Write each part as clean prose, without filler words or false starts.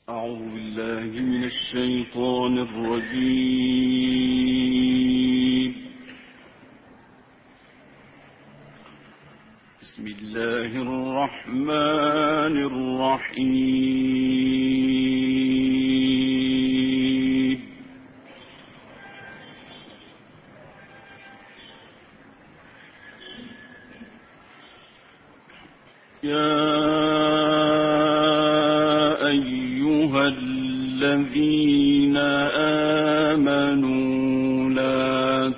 أعوذ بالله من الشيطان الرجيم. بسم الله الرحمن الرحيم. يا أيها الذين آمنوا لا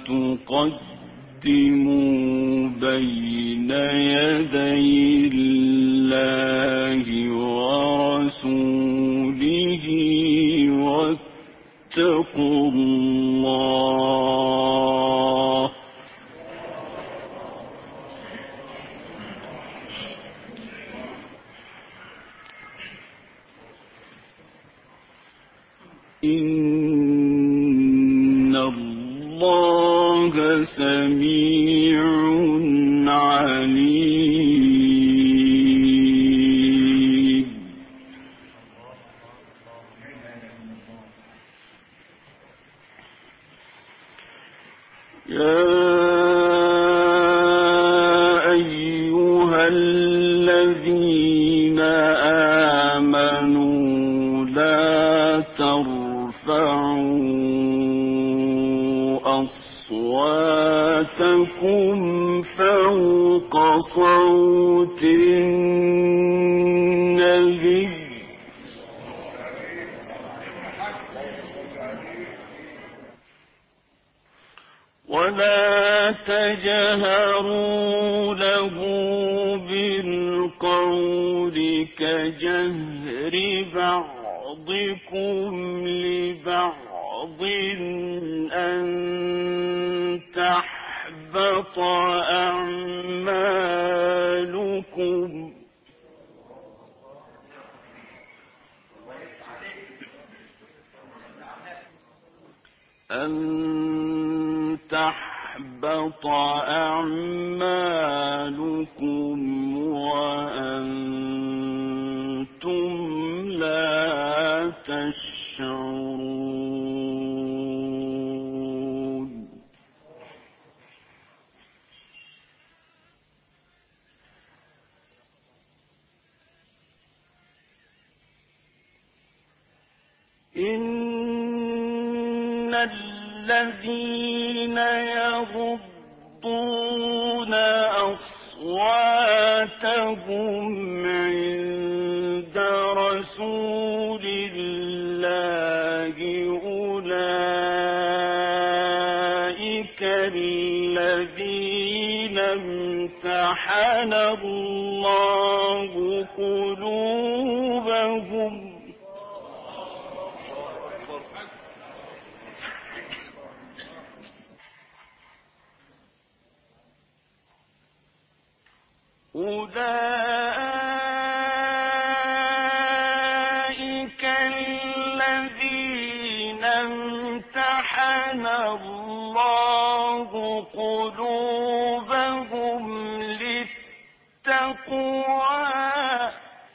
تقدموا بين يدي الله ورسوله واتقوا الله إن الله سميع عليم. يا أيها الذين آمنوا لا ترفعوا أصواتكم فوق صوت النبي ولا تجهروا له بالقول كجهر بعضكم لبعض أن تحبط أعمالكم وأنتم لا تشعرون. إن الذين يغضون أصواتهم عند رسول الله أولئك الذين امتحن الله قلوبهم أولئك الذين امتحن الله قلوبهم للتقوى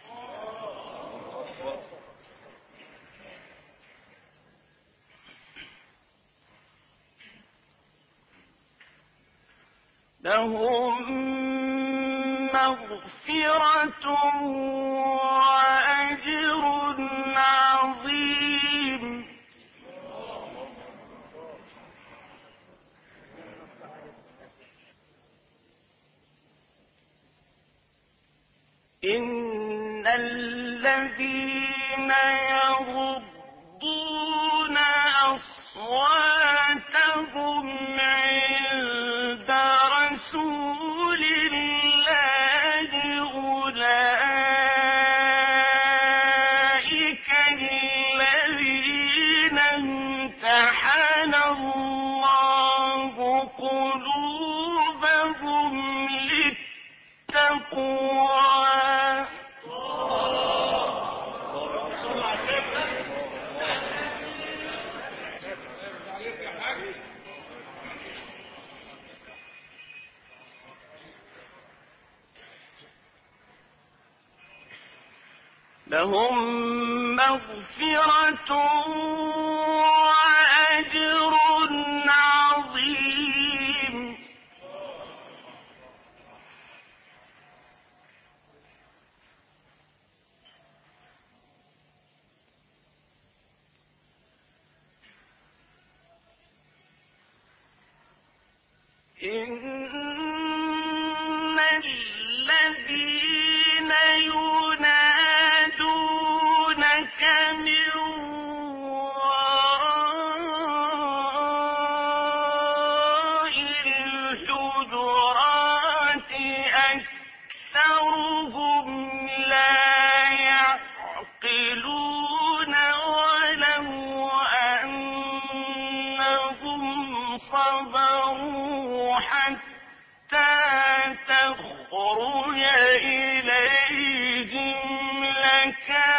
لهم مغفرة وأجر عظيم. إن الذين يغضون أصواتهم عند رسول الله أولئك الذين امتحن الله قلوبهم للتقوى لهم مغفرة وأجر عظيم. إن الذين ينادونك من وراء الحجرات أكثرهم لا يعقلون ولو أنهم صبروا حتى تخرج إليهم لكان